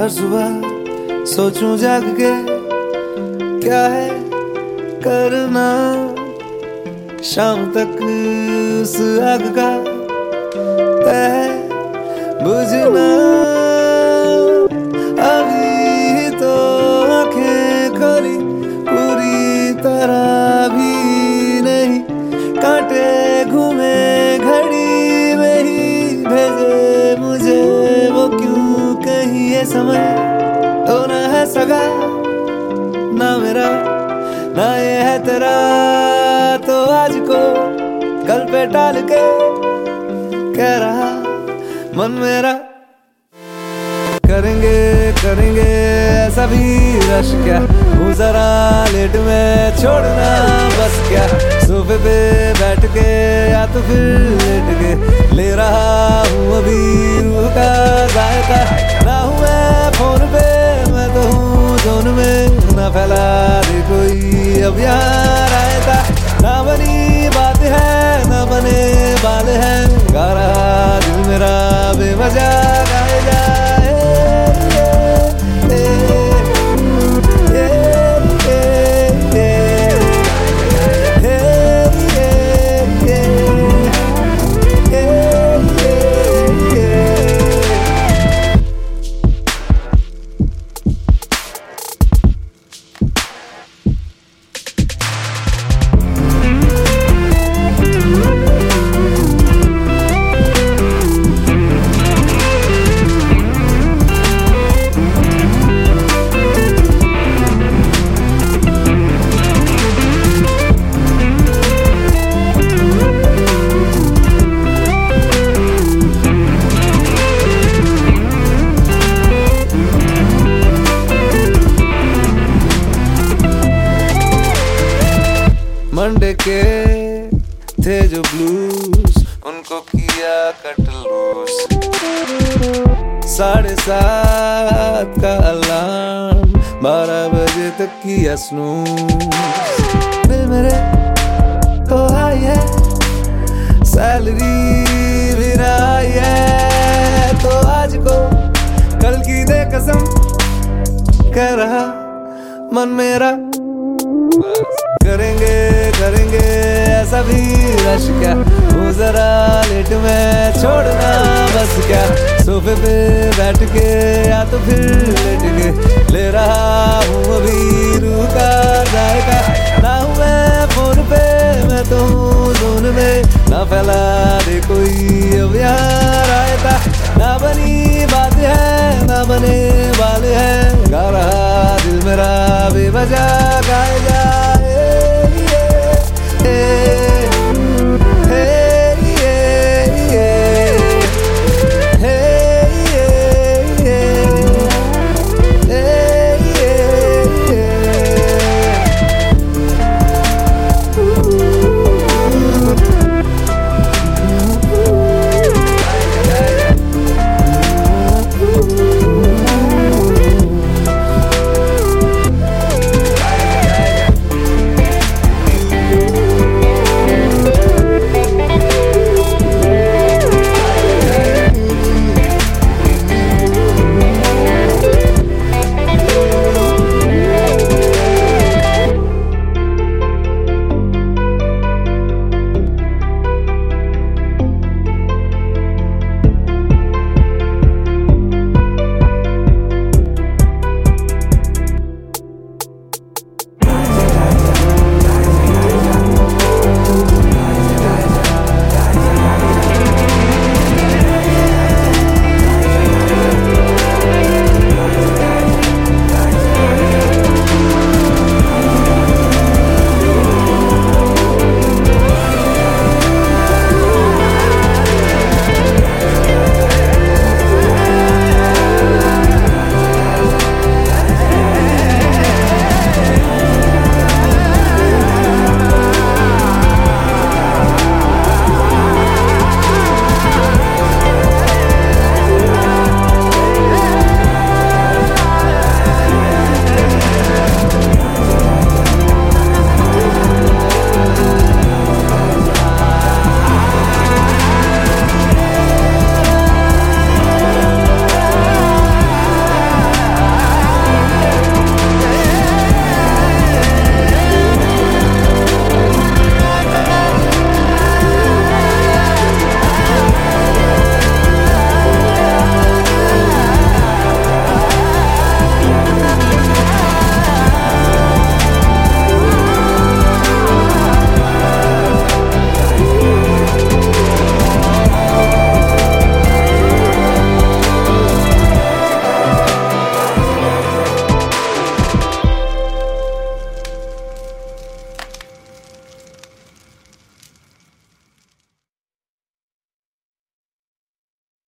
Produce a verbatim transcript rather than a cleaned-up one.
हर सुबह सोचूं जाग के क्या है करना, शाम तक उस आग का तय बुझना। अभी तो आंखें खोली पूरी तरह भी नहीं, कांटे घूमे घड़ी में ही भेजे मुझे वो क्यों कहीं। ये समय तो ना है सगा ना मेरा ना ये है तेरा, तो आज को कल पे टाल के कह रहा मन मेरा। करेंगे करेंगे ऐसा भी रश क्या, हूँ जरा लेट में छोड़ना बस क्या। सोफे पे बैठ के या तो फिर लेट के ले रहा हूँ अभी रूह का जायका। ना हूँ मैं फोन पे मैं तो हूँ जोन में, ना फैला दे कोई अब यहाँ रायता। ना बनी बात है ना बने बाल है, गा रहा दिल मेरा बेवजह गाए जाए। मंडे के थे जो ब्लूज उनको किया कट लूज, साढ़े सात का अलार्म बारह बजे तक किया स्नूज। बिल मेरे तो आई है सैलरी भी ना आई है, तो आज को कल की दे कसम कह रहा मन मेरा। करेंगे करेंगे ऐसा भी रश क्या, वो जरा लेट में छोड़ना बस क्या। सोफे पे बैठ के या तो फिर लेट के ले रहा हूँ अभी रूह का जायका। ना हूँ मैं फोन पे मैं तो हूँ जोन में, ना फैला दे कोई अब यहाँ रायता। ना बनी बात है ना बने वाले हैं, गा रहा